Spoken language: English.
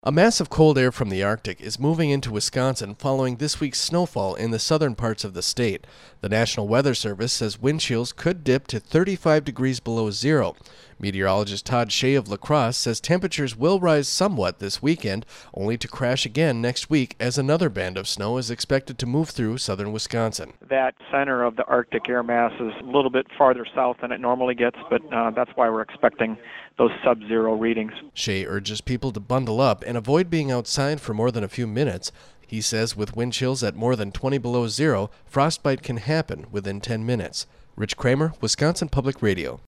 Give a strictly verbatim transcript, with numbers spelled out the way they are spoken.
A mass of cold air from the Arctic is moving into Wisconsin following this week's snowfall in the southern parts of the state. The National Weather Service says wind chills could dip to thirty-five degrees below zero. Meteorologist Todd Shea of La Crosse says temperatures will rise somewhat this weekend, only to crash again next week as another band of snow is expected to move through southern Wisconsin. That center of the Arctic air mass is a little bit farther south than it normally gets, but uh, that's why we're expecting those sub-zero readings. Shea urges people to bundle up and avoid being outside for more than a few minutes. He says with wind chills at more than twenty below zero, frostbite can happen within ten minutes. Rich Kramer, Wisconsin Public Radio.